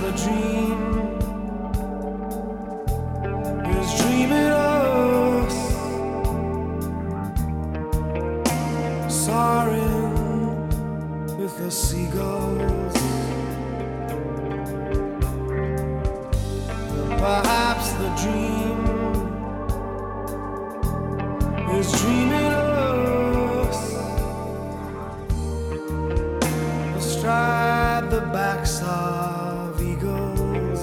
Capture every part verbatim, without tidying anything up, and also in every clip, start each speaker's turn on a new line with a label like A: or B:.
A: the dream is dreaming us, soaring with the seagulls. Perhaps the dream is dreaming us astride the backs of eagles.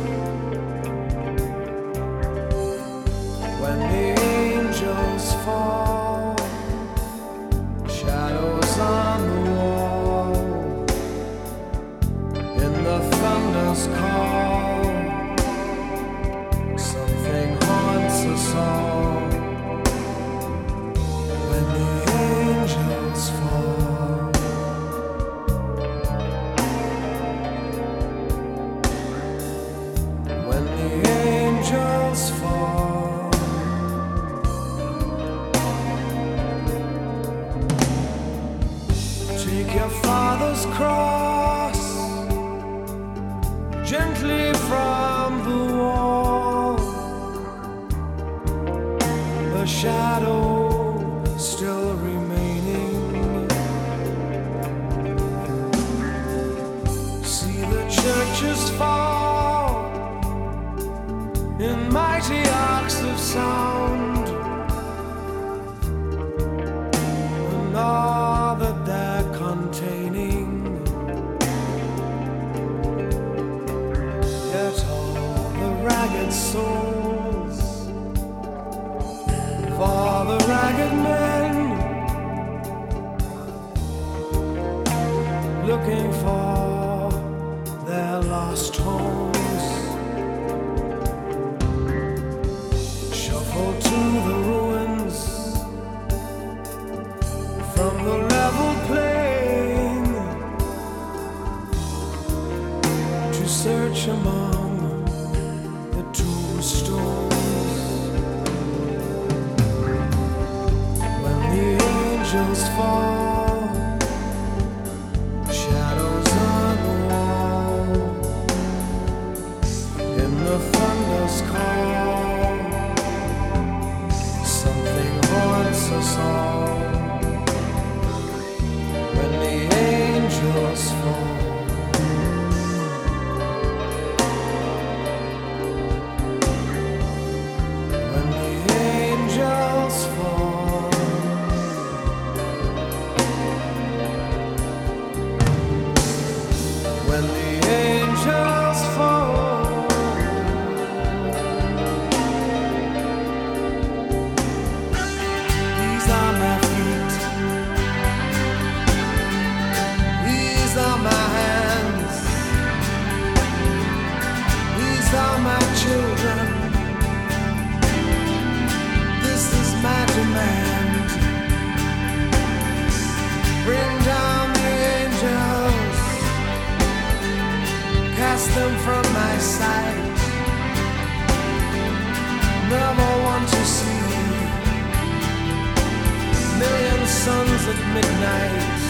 A: When the angels fall, shadows on the wall, in the thunder's call, something haunts us all. When the angels fall, when the angels fall, take your father's cross gently from the wall. A shadow still remaining. See the churches fall in mighty arcs of sound, and all that they're containing. Yet all the ragged souls for the ragged men looking for their lost homes, shuffle to the ruins from the level plain to search among the tombstones. When the angels fall, shadows on the wall, in the thunder's call, something haunts us all. When the angels fall, when the angels fall, when the angels fall, these are my feet, these are my hands, these are my children. This is my demand. Bring down the angels, cast them from my sight. Never want to see million suns at midnight.